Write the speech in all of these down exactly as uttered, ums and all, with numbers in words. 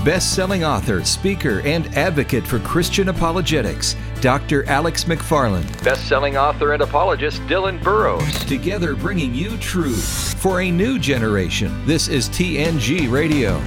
best-selling author, speaker, and advocate for Christian apologetics, Doctor Alex McFarland. Best-selling author and apologist, Dylan Burrows. Together bringing you truth for a new generation. This is T N G Radio.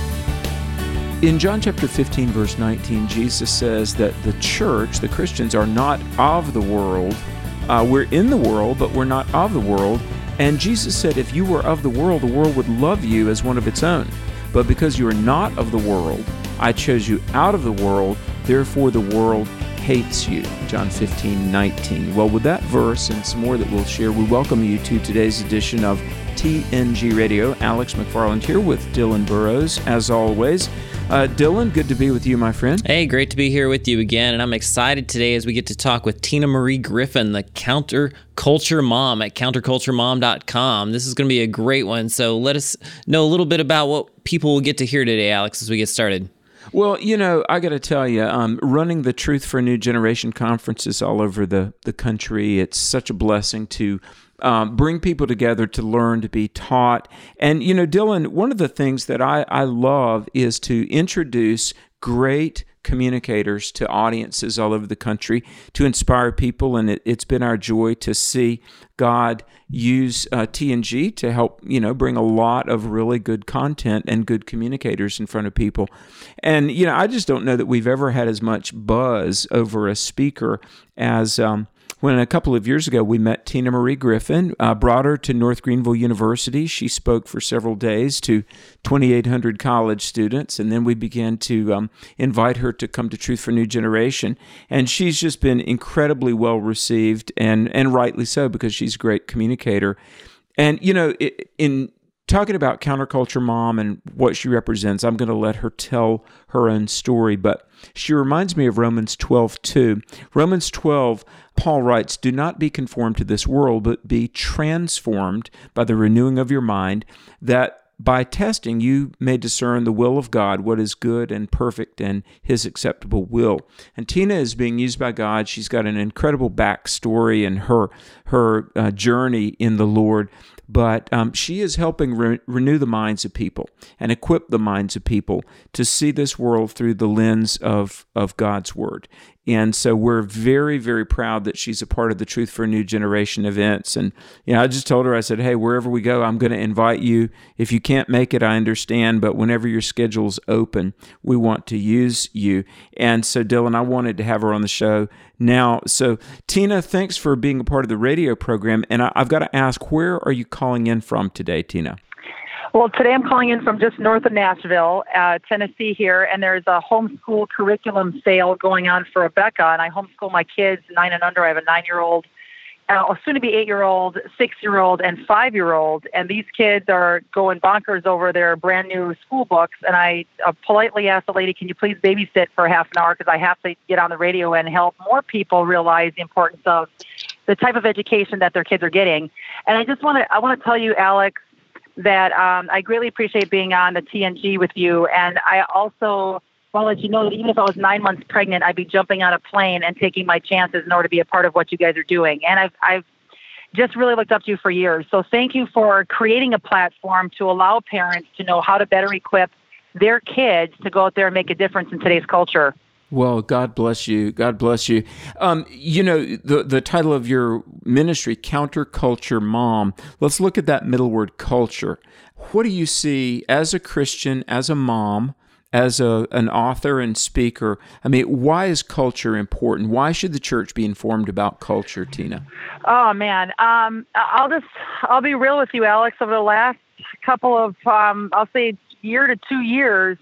In John chapter fifteen, verse nineteen, Jesus says that the church, the Christians, are not of the world. Uh, we're in the world, but we're not of the world. And Jesus said, if you were of the world, the world would love you as one of its own. But because you are not of the world, I chose you out of the world, therefore the world hates you. John fifteen, nineteen. Well, with that verse and some more that we'll share, we welcome you to today's edition of T N G Radio. Alex McFarland here with Dylan Burrows, as always. Uh, Dylan, good to be with you, my friend. Hey, great to be here with you again, and I'm excited today as we get to talk with Tina Marie Griffin, the Counterculture Mom at counterculture mom dot com. This is going to be a great one, so let us know a little bit about what people will get to hear today, Alex, as we get started. Well, you know, I got to tell you, um, running the Truth for a New Generation conferences all over the, the country, it's such a blessing to Um, bring people together to learn, to be taught. And, you know, Dylan, one of the things that I, I love is to introduce great communicators to audiences all over the country to inspire people. And it, it's been our joy to see God use uh, T N G to help, you know, bring a lot of really good content and good communicators in front of people. And, you know, I just don't know that we've ever had as much buzz over a speaker as um, when a couple of years ago we met Tina Marie Griffin, uh, brought her to North Greenville University. She spoke for several days to twenty-eight hundred college students, and then we began to um, invite her to come to Truth for New Generation. And she's just been incredibly well received, and, and rightly so, because she's a great communicator. And, you know, in talking about Counterculture Mom and what she represents, I'm going to let her tell her own story, but she reminds me of Romans twelve two. Romans twelve, Paul writes, "Do not be conformed to this world, but be transformed by the renewing of your mind, that by testing you may discern the will of God, what is good and perfect and His acceptable will." And Tina is being used by God. She's got an incredible backstory in her her uh, journey in the Lord. But um, she is helping re- renew the minds of people and equip the minds of people to see this world through the lens of, of God's Word. And so we're very, very proud that she's a part of the Truth for a New Generation events. And you know, I just told her, I said, hey, wherever we go, I'm going to invite you. If you can't make it, I understand, but whenever your schedule's open, we want to use you. And so, Dylan, I wanted to have her on the show now. So, Tina, thanks for being a part of the radio program. And I, I've got to ask, where are you calling in from today, Tina? Well, today I'm calling in from just north of Nashville, uh, Tennessee here, and there's a homeschool curriculum sale going on for Rebecca, and I homeschool my kids, nine and under. I have a nine-year-old, uh, soon-to-be eight-year-old, six-year-old, and five-year-old, and these kids are going bonkers over their brand-new school books, and I uh, politely asked the lady, can you please babysit for half an hour, because I have to get on the radio and help more people realize the importance of the type of education that their kids are getting. And I just want to I want to tell you, Alex, that um, I greatly appreciate being on the T N G with you. And I also want to let you know that even if I was nine months pregnant, I'd be jumping on a plane and taking my chances in order to be a part of what you guys are doing. And I've, I've just really looked up to you for years. So thank you for creating a platform to allow parents to know how to better equip their kids to go out there and make a difference in today's culture. Well, God bless you. God bless you. Um, you know, the, the title of your ministry, Counterculture Mom, let's look at that middle word, culture. What do you see as a Christian, as a mom, as a, an author and speaker? I mean, why is culture important? Why should the church be informed about culture, Tina? Oh, man. Um, I'll just, I'll be real with you, Alex. Over the last couple of, um, I'll say year to two years,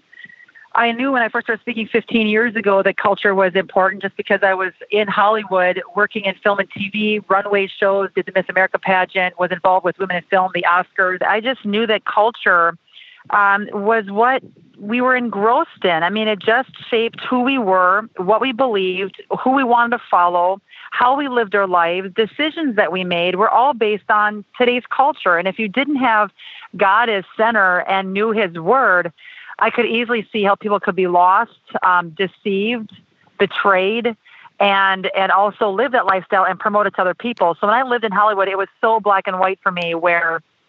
I knew when I first started speaking fifteen years ago that culture was important, just because I was in Hollywood working in film and T V, runway shows, did the Miss America pageant, was involved with women in film, the Oscars. I just knew that culture um, was what we were engrossed in. I mean, it just shaped who we were, what we believed, who we wanted to follow, how we lived our lives. Decisions that we made were all based on today's culture. And if you didn't have God as center and knew His Word, I could easily see how people could be lost, um, deceived, betrayed, and and also live that lifestyle and promote it to other people. So when I lived in Hollywood, it was so black and white for me, where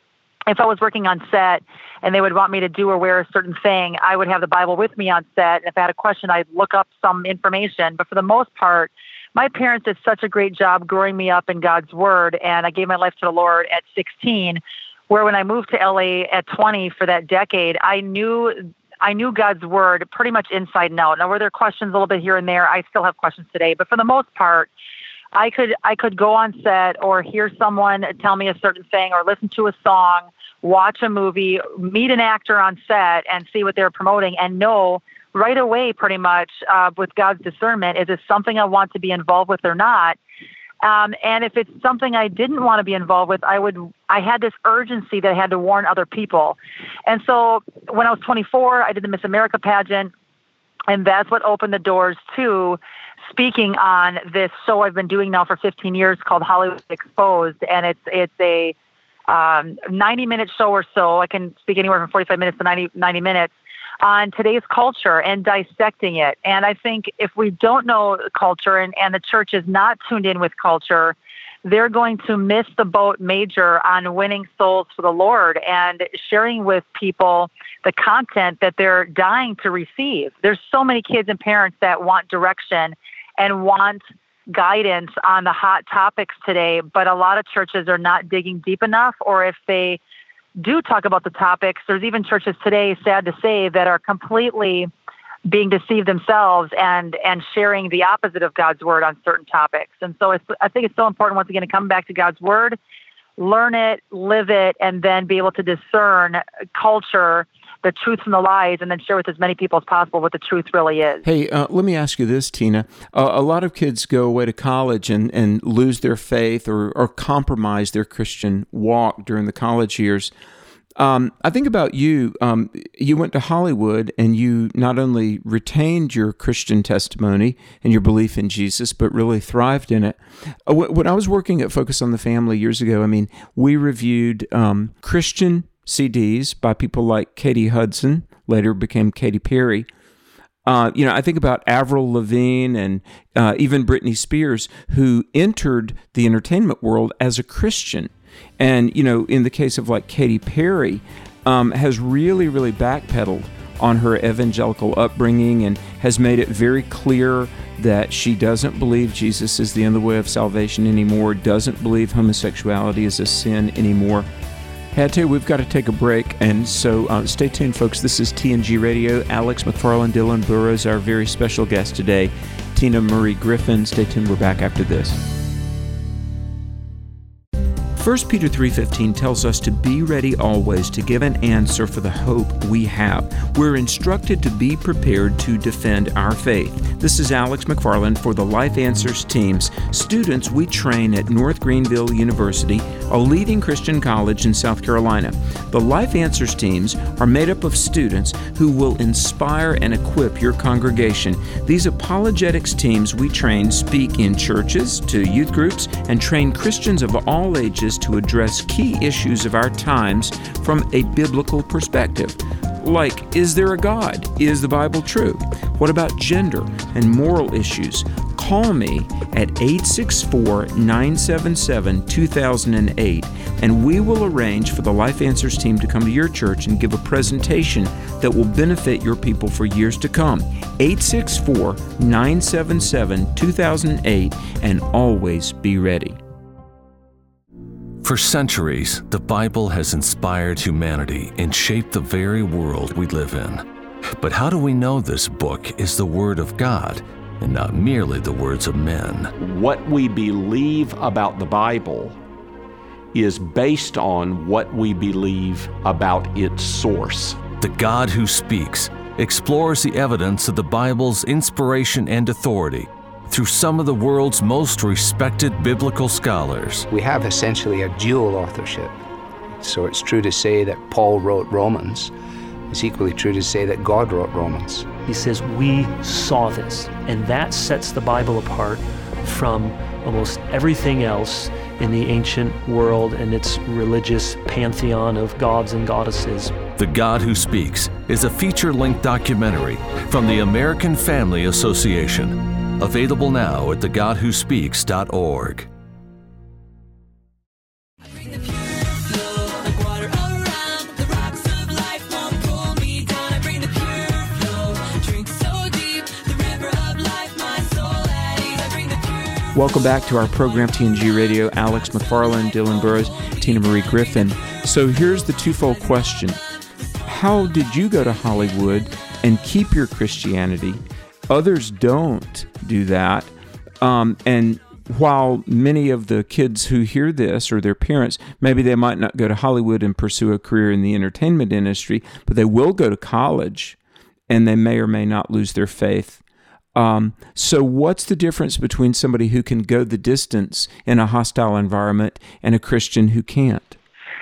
if I was working on set and they would want me to do or wear a certain thing, I would have the Bible with me on set. And if I had a question, I'd look up some information. But for the most part, my parents did such a great job growing me up in God's Word. And I gave my life to the Lord at sixteen, where when I moved to L A at twenty for that decade, I knew I knew God's Word pretty much inside and out. Now, were there questions a little bit here and there? I still have questions today. But for the most part, I could I could go on set or hear someone tell me a certain thing or listen to a song, watch a movie, meet an actor on set and see what they're promoting and know right away pretty much uh, with God's discernment, is this something I want to be involved with or not? Um, and if it's something I didn't want to be involved with, I would I had this urgency that I had to warn other people. And so when I was twenty-four, I did the Miss America pageant, and that's what opened the doors to speaking on this show I've been doing now for fifteen years called Hollywood Exposed. And it's it's a um, ninety minute show or so. I can speak anywhere from forty-five minutes to ninety, ninety minutes on today's culture and dissecting it. And I think if we don't know culture and, and the church is not tuned in with culture, they're going to miss the boat major on winning souls for the Lord and sharing with people the content that they're dying to receive. There's so many kids and parents that want direction and want guidance on the hot topics today, but a lot of churches are not digging deep enough, or if they do talk about the topics, there's even churches today, sad to say, that are completely being deceived themselves and and sharing the opposite of God's Word on certain topics. And so it's, I think it's so important, once again, to come back to God's Word, learn it, live it, and then be able to discern culture, the truth from the lies, and then share with as many people as possible what the truth really is. Hey, uh, let me ask you this, Tina. Uh, a lot of kids go away to college and, and lose their faith or, or compromise their Christian walk during the college years. Um, I think about you. Um, you went to Hollywood and you not only retained your Christian testimony and your belief in Jesus, but really thrived in it. Uh, when I was working at Focus on the Family years ago, I mean, we reviewed um, Christian C Ds by people like Katie Hudson, later became Katy Perry. Uh, you know, I think about Avril Lavigne and uh, even Britney Spears, who entered the entertainment world as a Christian. And, you know, in the case of like Katy Perry, um, has really, really backpedaled on her evangelical upbringing and has made it very clear that she doesn't believe Jesus is the only way of salvation anymore, doesn't believe homosexuality is a sin anymore. Hey, I tell you, we've got to take a break, and so uh, stay tuned, folks. This is T N G Radio. Alex McFarland, Dylan Burrows, our very special guest today, Tina Marie Griffin. Stay tuned. We're back after this. First Peter three fifteen tells us to be ready always to give an answer for the hope we have. We're instructed to be prepared to defend our faith. This is Alex McFarland for the Life Answers teams, students we train at North Greenville University, a leading Christian college in South Carolina. The Life Answers teams are made up of students who will inspire and equip your congregation. These apologetics teams we train speak in churches, to youth groups, and train Christians of all ages to address key issues of our times from a biblical perspective. Like, is there a God? Is the Bible true? What about gender and moral issues? Call me at eight six four, nine seven seven, two thousand eight, and we will arrange for the Life Answers team to come to your church and give a presentation that will benefit your people for years to come. eight six four, nine seven seven, two thousand eight, and always be ready. For centuries, the Bible has inspired humanity and shaped the very world we live in. But how do we know this book is the Word of God and not merely the words of men? What we believe about the Bible is based on what we believe about its source. The God Who Speaks explores the evidence of the Bible's inspiration and authority through some of the world's most respected biblical scholars. We have essentially a dual authorship. So it's true to say that Paul wrote Romans. It's equally true to say that God wrote Romans. He says, we saw this, and that sets the Bible apart from almost everything else in the ancient world and its religious pantheon of gods and goddesses. The God Who Speaks is a feature-length documentary from the American Family Association. Available now at the god who speaks dot org. I bring the pure flow, like water Welcome back to our program, T N G Radio. Alex McFarland, Dylan Burrows, Tina Marie Griffin. So here's the twofold question. How did you go to Hollywood and keep your Christianity? Others don't do that. Um, and while many of the kids who hear this, or their parents, maybe they might not go to Hollywood and pursue a career in the entertainment industry, but they will go to college, and they may or may not lose their faith. Um, so what's the difference between somebody who can go the distance in a hostile environment and a Christian who can't?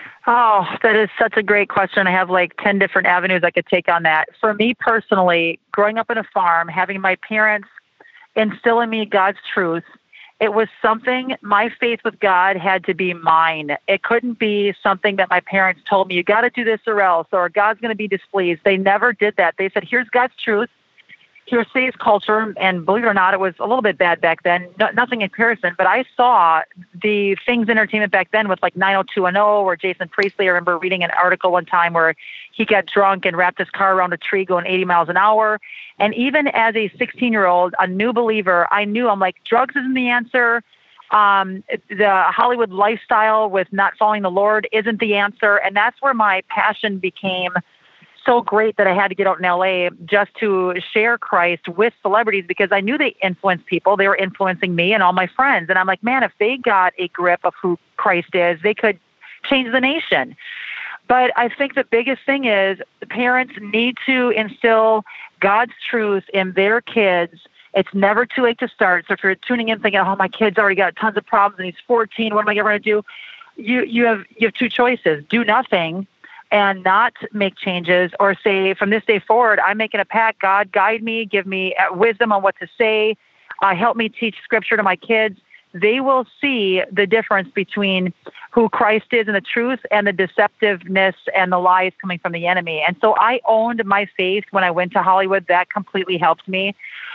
Oh, that is such a great question. I have like ten different avenues I could take on that. For me personally, growing up in a farm, having my parents instill in me God's truth, it was something, my faith with God had to be mine. It couldn't be something that my parents told me, you got to do this or else, or God's going to be displeased. They never did that. They said, here's God's truth. Here's today's culture, and believe it or not, it was a little bit bad back then. No, nothing in comparison, but I saw the things in entertainment back then with like nine oh two one oh or Jason Priestley. I remember reading an article one time where he got drunk and wrapped his car around a tree going eighty miles an hour. And even as a sixteen-year-old, a new believer, I knew, I'm like, drugs isn't the answer. Um, the Hollywood lifestyle with not following the Lord isn't the answer. And that's where my passion became so great that I had to get out in L A just to share Christ with celebrities, because I knew they influenced people. They were influencing me and all my friends. And I'm like, man, if they got a grip of who Christ is, they could change the nation. But I think the biggest thing is the parents need to instill God's truth in their kids. It's never too late to start. So if you're tuning in thinking, oh, my kid's already got tons of problems and he's fourteen, what am I ever going to do? You, you have, you have two choices. Do nothing and not make changes, or say, from this day forward, I'm making a pact. God, guide me, give me wisdom on what to say, uh, help me teach scripture to my kids. They will see the difference between who Christ is and the truth and the deceptiveness and the lies coming from the enemy. And so I owned my faith when I went to Hollywood. That completely helped me.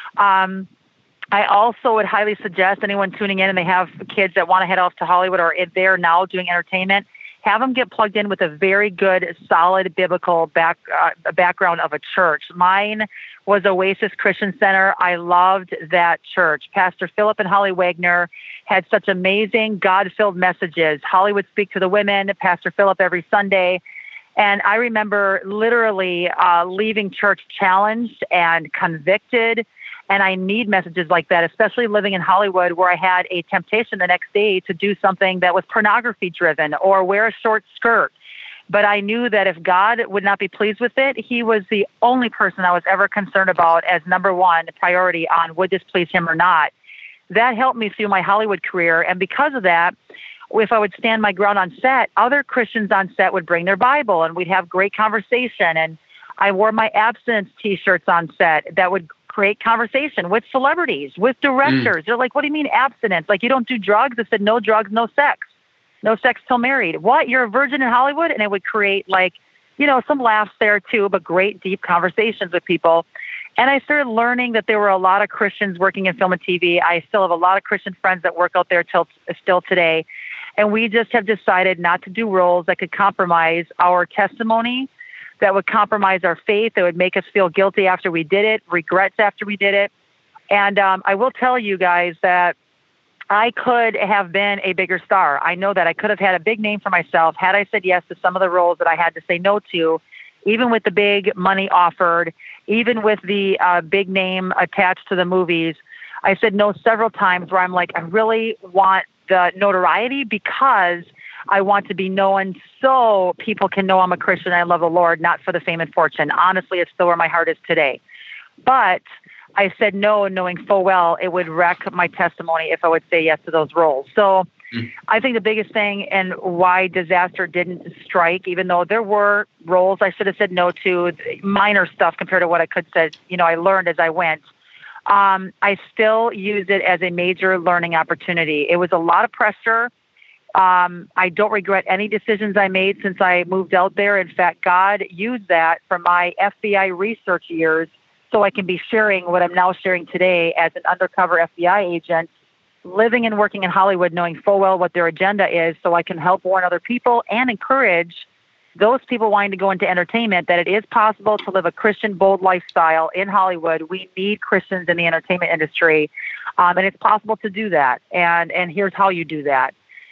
Um, I also would highly suggest anyone tuning in and they have kids that want to head off to Hollywood, or if they're now doing entertainment, have them get plugged in with a very good, solid biblical back, uh, background of a church. Mine was Oasis Christian Center. I loved that church. Pastor Philip and Holly Wagner had such amazing God-filled messages. Holly would speak to the women, Pastor Philip every Sunday. And I remember literally uh, leaving church challenged and convicted. And I need messages like that, especially living in Hollywood, where I had a temptation the next day to do something that was pornography driven or wear a short skirt. But I knew that if God would not be pleased with it, he was the only person I was ever concerned about as number one priority on would this please him or not. That helped me through my Hollywood career. And because of that, if I would stand my ground on set, other Christians on set would bring their Bible and we'd have great conversation. And I wore my abstinence t-shirts on set that would create conversation with celebrities, with directors. Mm. They're like, what do you mean abstinence? Like, you don't do drugs? I said, no drugs, no sex. No sex till married. What? You're a virgin in Hollywood? And it would create, like, you know, some laughs there too, but great deep conversations with people. And I started learning that there were a lot of Christians working in film and T V. I still have a lot of Christian friends that work out there till still today. And we just have decided not to do roles that could compromise our testimony, that would compromise our faith, that would make us feel guilty after we did it, regrets after we did it. And um, I will tell you guys that I could have been a bigger star. I know that I could have had a big name for myself had I said yes to some of the roles that I had to say no to, even with the big money offered, even with the uh, big name attached to the movies. I said no several times where I'm like, I really want the notoriety because I want to be known so people can know I'm a Christian and I love the Lord, not for the fame and fortune. Honestly, it's still where my heart is today. But I said no, knowing full well it would wreck my testimony if I would say yes to those roles. So mm. I think the biggest thing and why disaster didn't strike, even though there were roles I should have said no to, minor stuff compared to what I could say, you know, I learned as I went. Um, I still used it as a major learning opportunity. It was a lot of pressure. Um, I don't regret any decisions I made since I moved out there. In fact, God used that for my F B I research years so I can be sharing what I'm now sharing today as an undercover F B I agent, living and working in Hollywood, knowing full well what their agenda is so I can help warn other people and encourage those people wanting to go into entertainment that it is possible to live a Christian, bold lifestyle in Hollywood. We need Christians in the entertainment industry. Um, and it's possible to do that. And, and here's how you do that.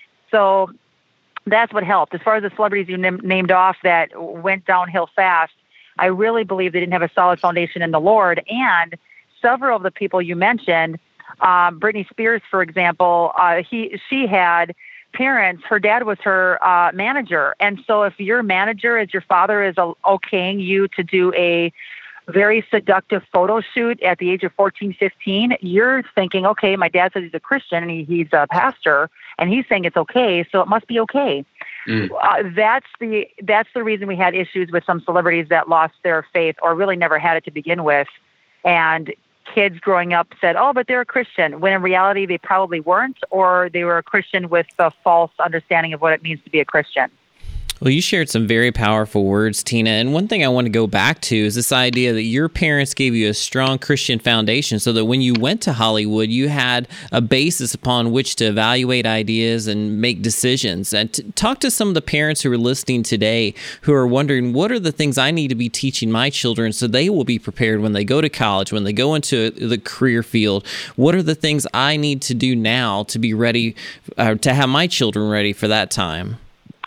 So that's what helped. As far as the celebrities you nam- named off that went downhill fast, I really believe they didn't have a solid foundation in the Lord. And several of the people you mentioned, um, Britney Spears, for example, uh, he she had parents. Her dad was her uh, manager. And so if your manager, as your father, is uh, okaying you to do a very seductive photo shoot at the age of fourteen, fifteen, you're thinking, okay, my dad says he's a Christian and he, he's a pastor, and he's saying it's okay, so it must be okay. Mm. Uh, that's the that's the reason we had issues with some celebrities that lost their faith or really never had it to begin with. And kids growing up said, oh, but they're a Christian, when in reality they probably weren't, or they were a Christian with a false understanding of what it means to be a Christian. Well, you shared some very powerful words, Tina. And one thing I want to go back to is this idea that your parents gave you a strong Christian foundation so that when you went to Hollywood, you had a basis upon which to evaluate ideas and make decisions. And t- talk to some of the parents who are listening today who are wondering, what are the things I need to be teaching my children so they will be prepared when they go to college, when they go into the career field? What are the things I need to do now to be ready, uh, to have my children ready for that time?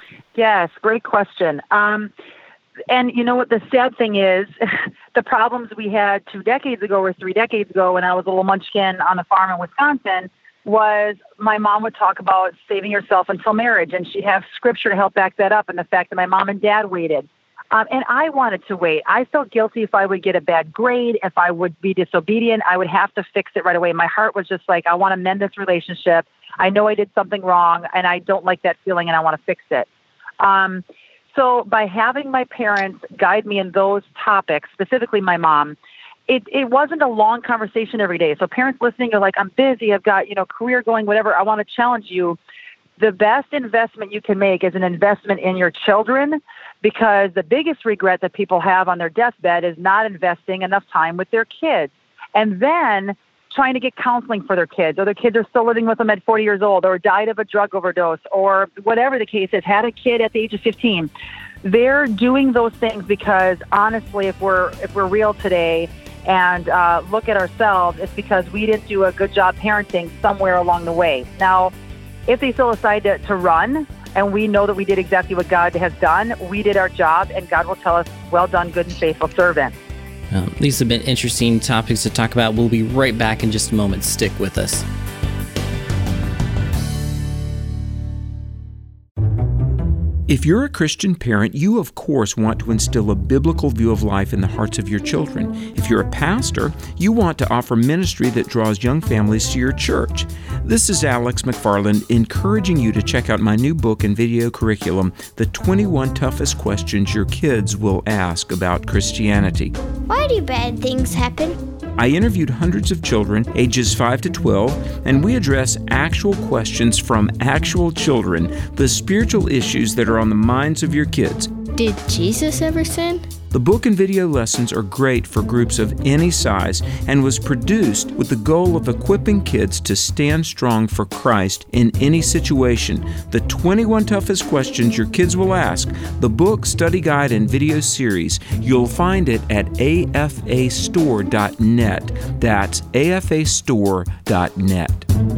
Yes, great question. Um, and you know what the sad thing is, the problems we had two decades ago or three decades ago when I was a little munchkin on the farm in Wisconsin was my mom would talk about saving yourself until marriage, and she'd have scripture to help back that up, and the fact that my mom and dad waited. Um, and I wanted to wait. I felt guilty if I would get a bad grade, if I would be disobedient, I would have to fix it right away. My heart was just like, I want to mend this relationship. I know I did something wrong, and I don't like that feeling, and I want to fix it. Um, so by having my parents guide me in those topics, specifically my mom, it, it wasn't a long conversation every day. So parents listening are like, I'm busy, I've got, you know, career going, whatever. I want to challenge you. The best investment you can make is an investment in your children, because the biggest regret that people have on their deathbed is not investing enough time with their kids. And then trying to get counseling for their kids, or their kids are still living with them at forty years old, or died of a drug overdose, or whatever the case is, had a kid at the age of fifteen. They're doing those things because, honestly, if we're if we're real today and uh, look at ourselves, it's because we didn't do a good job parenting somewhere along the way. Now, if they still decide to, to run, and we know that we did exactly what God has done, we did our job, and God will tell us, well done, good and faithful servant. Um, these have been interesting topics to talk about. We'll be right back in just a moment. Stick with us. If you're a Christian parent, you of course want to instill a biblical view of life in the hearts of your children. If you're a pastor, you want to offer ministry that draws young families to your church. This is Alex McFarland encouraging you to check out my new book and video curriculum, The twenty-one Toughest Questions Your Kids Will Ask About Christianity. Why do bad things happen? I interviewed hundreds of children, ages five to twelve, and we address actual questions from actual children, the spiritual issues that are on the minds of your kids. Did Jesus ever sin? The book and video lessons are great for groups of any size and was produced with the goal of equipping kids to stand strong for Christ in any situation. The twenty-one Toughest Questions Your Kids Will Ask, the book, study guide, and video series. You'll find it at A F A store dot net. That's A F A store dot net.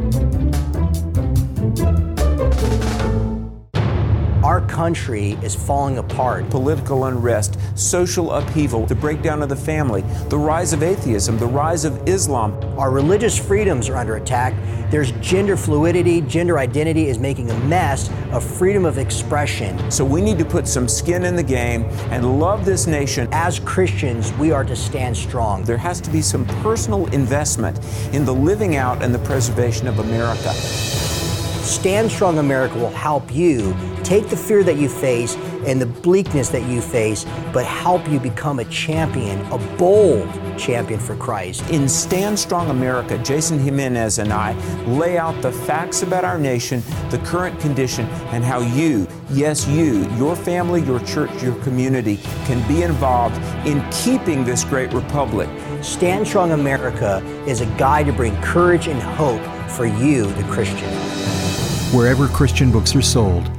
Our country is falling apart. Political unrest, social upheaval, the breakdown of the family, the rise of atheism, the rise of Islam. Our religious freedoms are under attack. There's gender fluidity. Gender identity is making a mess of freedom of expression. So we need to put some skin in the game and love this nation. As Christians, we are to stand strong. There has to be some personal investment in the living out and the preservation of America. Stand Strong America will help you take the fear that you face and the bleakness that you face, but help you become a champion, a bold champion for Christ. In Stand Strong America, Jason Jimenez and I lay out the facts about our nation, the current condition, and how you, yes you, your family, your church, your community can be involved in keeping this great republic. Stand Strong America is a guide to bring courage and hope for you, the Christian. Wherever Christian books are sold.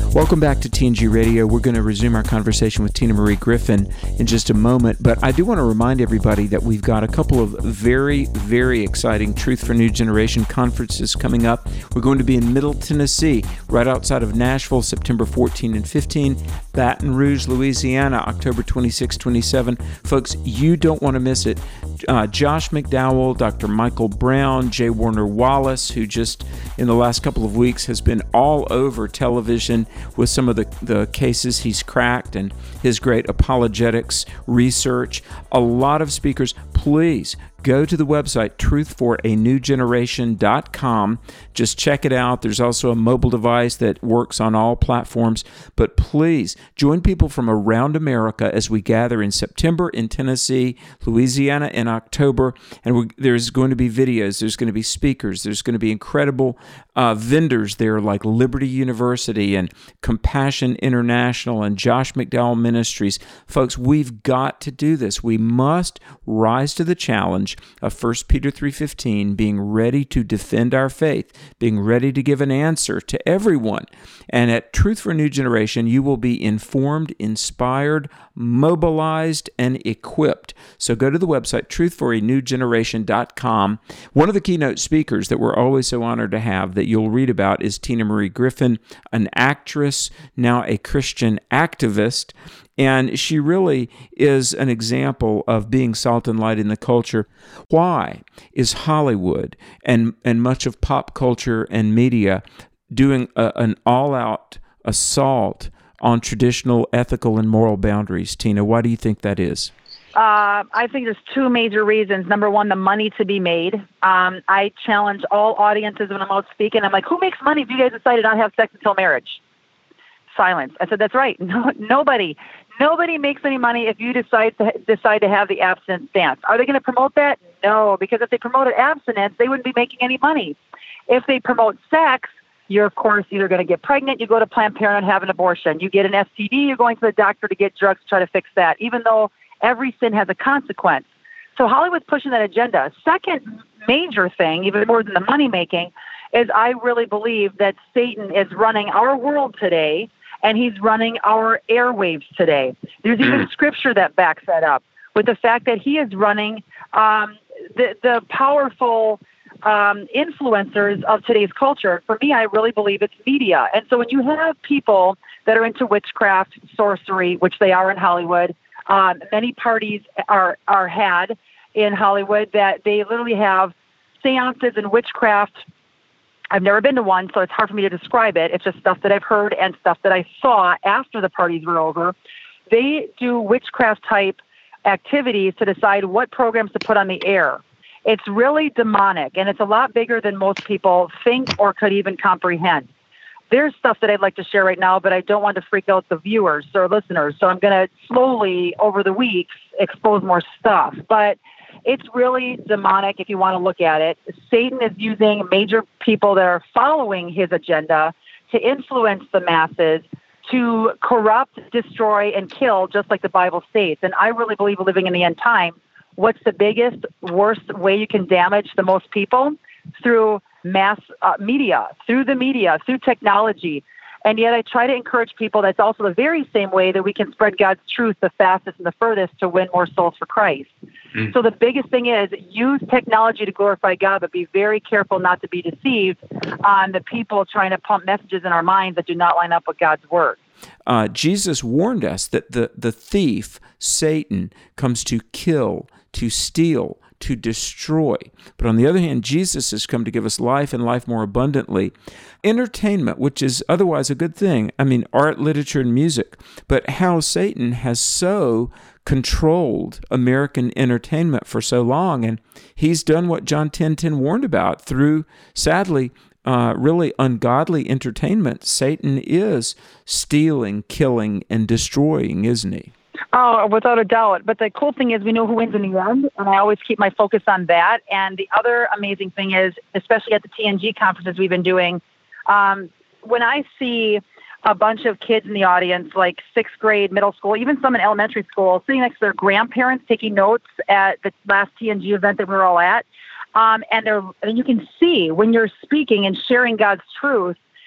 Welcome back to T N G Radio. We're going to resume our conversation with Tina Marie Griffin in just a moment, but I do want to remind everybody that we've got a couple of very, very exciting Truth for New Generation conferences coming up. We're going to be in Middle Tennessee, right outside of Nashville, September fourteenth and fifteenth, Baton Rouge, Louisiana, October twenty-sixth, twenty-seventh. Folks, you don't want to miss it. Uh, Josh McDowell, Doctor Michael Brown, J. Warner Wallace, who just in the last couple of weeks has been all over television with some of the, the cases he's cracked and his great apologetics research. A lot of speakers. Please go to the website truth for a new generation dot com. Just check it out. There's also a mobile device that works on all platforms. But please join people from around America as we gather in September in Tennessee, Louisiana in October. And we, there's going to be videos. There's going to be speakers. There's going to be incredible uh, vendors there like Liberty University and Compassion International and Josh McDowell Ministries. Folks, we've got to do this. We must rise to the challenge of First Peter three fifteen, being ready to defend our faith, being ready to give an answer to everyone. And at Truth for a New Generation, you will be informed, inspired, mobilized, and equipped. So go to the website truth for a new generation dot com. One of the keynote speakers that we're always so honored to have that you'll read about is Tina Marie Griffin, an actress, now a Christian activist. And she really is an example of being salt and light in the culture. Why is Hollywood and, and much of pop culture and media doing a, an all-out assault on traditional ethical and moral boundaries? Tina, why do you think that is? Uh, I think there's two major reasons. Number one, the money to be made. Um, I challenge all audiences when I'm out speaking. I'm like, who makes money if you guys decide to not have sex until marriage? Silence. I said, that's right. No, nobody. Nobody makes any money if you decide to decide to have the abstinence stance. Are they going to promote that? No, because if they promoted abstinence, they wouldn't be making any money. If they promote sex, you're, of course, either going to get pregnant, you go to Planned Parenthood and have an abortion. You get an S T D, you're going to the doctor to get drugs to try to fix that, even though every sin has a consequence. So Hollywood's pushing that agenda. Second major thing, even more than the money-making, is I really believe that Satan is running our world today, and he's running our airwaves today. There's even scripture that backs that up with the fact that he is running um, the, the powerful um, influencers of today's culture. For me, I really believe it's media. And so when you have people that are into witchcraft, sorcery, which they are in Hollywood, um, many parties are, are had in Hollywood that they literally have seances and witchcraft. I've never been to one, so it's hard for me to describe it. It's just stuff that I've heard and stuff that I saw after the parties were over. They do witchcraft-type activities to decide what programs to put on the air. It's really demonic, and it's a lot bigger than most people think or could even comprehend. There's stuff that I'd like to share right now, but I don't want to freak out the viewers or listeners, so I'm going to slowly, over the weeks, expose more stuff. But it's really demonic if you want to look at it. Satan is using major people that are following his agenda to influence the masses, to corrupt, destroy, and kill, just like the Bible states. And I really believe we're living in the end time. What's the biggest, worst way you can damage the most people? Through mass uh, media, through the media, through technology. And yet I try to encourage people that's also the very same way that we can spread God's truth the fastest and the furthest to win more souls for Christ. Mm. So the biggest thing is use technology to glorify God, but be very careful not to be deceived on the people trying to pump messages in our minds that do not line up with God's word. Uh, Jesus warned us that the, the thief, Satan, comes to kill, to steal, to destroy. But on the other hand, Jesus has come to give us life and life more abundantly. Entertainment, which is otherwise a good thing. I mean, art, literature, and music. But how Satan has so controlled American entertainment for so long, and he's done what John ten ten warned about through, sadly, uh, really ungodly entertainment. Satan is stealing, killing, and destroying, isn't he? Oh, without a doubt. But the cool thing is we know who wins in the end, and I always keep my focus on that. And the other amazing thing is, especially at the T N G conferences we've been doing, um, when I see a bunch of kids in the audience, like sixth grade, middle school, even some in elementary school, sitting next to their grandparents taking notes at the last T N G event that we were all at, um, and they're and you can see when you're speaking and sharing God's truth,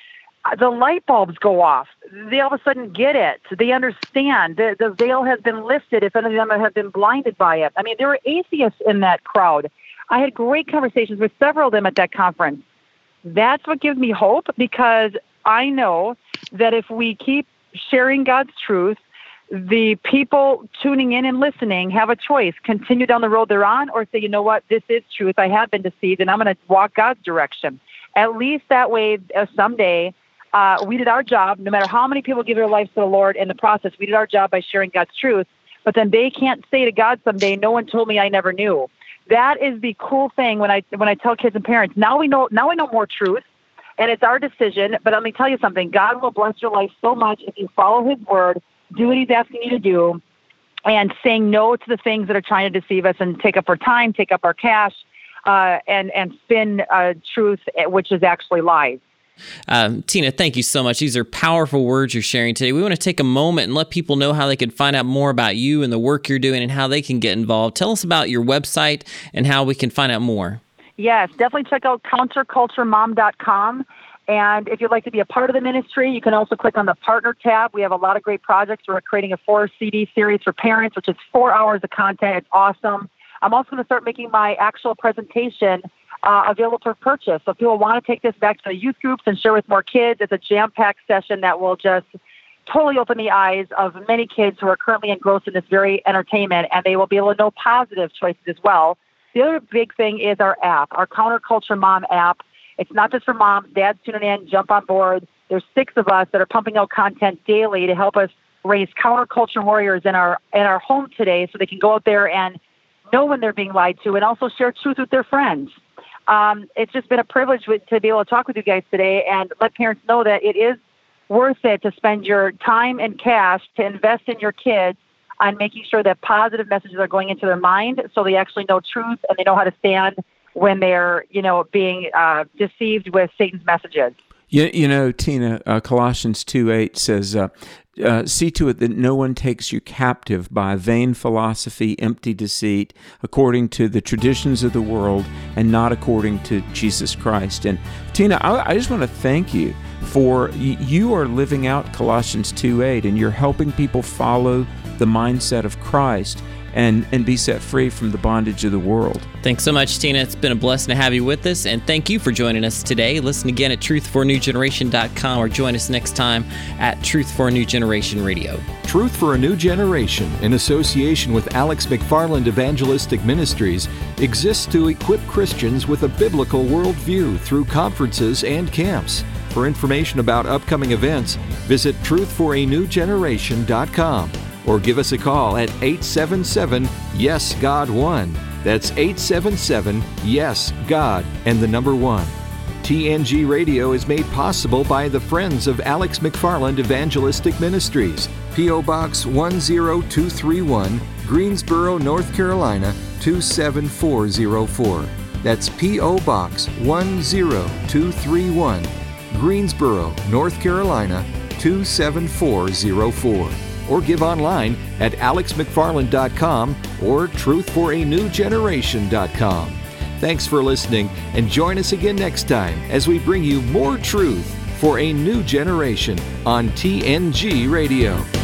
the light bulbs go off. They all of a sudden get it. They understand. The, the veil has been lifted if any of them have been blinded by it. I mean, there were atheists in that crowd. I had great conversations with several of them at that conference. That's what gives me hope, because I know that if we keep sharing God's truth, the people tuning in and listening have a choice: continue down the road they're on, or say, you know what, this is truth. I have been deceived, and I'm going to walk God's direction. At least that way, uh, someday, uh, we did our job. No matter how many people give their lives to the Lord in the process, we did our job by sharing God's truth. But then they can't say to God someday, no one told me, I never knew. That is the cool thing when I when I tell kids and parents, now we know now we know more truth, and it's our decision. But let me tell you something, God will bless your life so much if you follow his word, do what he's asking you to do, and saying no to the things that are trying to deceive us and take up our time, take up our cash, uh, and, and spin uh, truth, which is actually lies. Um, Tina, thank you so much. These are powerful words you're sharing today. We want to take a moment and let people know how they can find out more about you and the work you're doing and how they can get involved. Tell us about your website and how we can find out more. Yes, definitely check out counter culture mom dot com. And if you'd like to be a part of the ministry, you can also click on the Partner tab. We have a lot of great projects. We're creating a four C D series for parents, which is four hours of content. It's awesome. I'm also going to start making my actual presentation uh, available for purchase. So if people want to take this back to the youth groups and share with more kids, it's a jam-packed session that will just totally open the eyes of many kids who are currently engrossed in this very entertainment, and they will be able to know positive choices as well. The other big thing is our app, our Counterculture Mom app. It's not just for moms. Dads tuning in, jump on board. There's six of us that are pumping out content daily to help us raise counterculture warriors in our in our home today, so they can go out there and know when they're being lied to, and also share truth with their friends. Um, it's just been a privilege to be able to talk with you guys today and let parents know that it is worth it to spend your time and cash to invest in your kids on making sure that positive messages are going into their mind, so they actually know truth and they know how to stand when they're, you know, being uh, deceived with Satan's messages. You, you know, Tina, uh, Colossians two eight says, uh, uh, see to it that no one takes you captive by vain philosophy, empty deceit, according to the traditions of the world and not according to Jesus Christ. And Tina, I, I just want to thank you for, you are living out Colossians two eight, and you're helping people follow the mindset of Christ and, and be set free from the bondage of the world. Thanks so much, Tina. It's been a blessing to have you with us, and thank you for joining us today. Listen again at truth for a new generation dot com or join us next time at Truth for a New Generation Radio. Truth for a New Generation, in association with Alex McFarland Evangelistic Ministries, exists to equip Christians with a biblical worldview through conferences and camps. For information about upcoming events, visit truth for a new generation dot com. Or give us a call at eight seven seven, yes God one. That's eight seven seven, yes God, and the number one. T N G Radio is made possible by the Friends of Alex McFarland Evangelistic Ministries. P O. Box one zero two three one, Greensboro, North Carolina two seven four zero four. That's P O. Box one zero two three one, Greensboro, North Carolina two seven four zero four. Or give online at alex mcfarland dot com or truth for a new generation dot com. Thanks for listening, and join us again next time as we bring you more truth for a new generation on T N G Radio.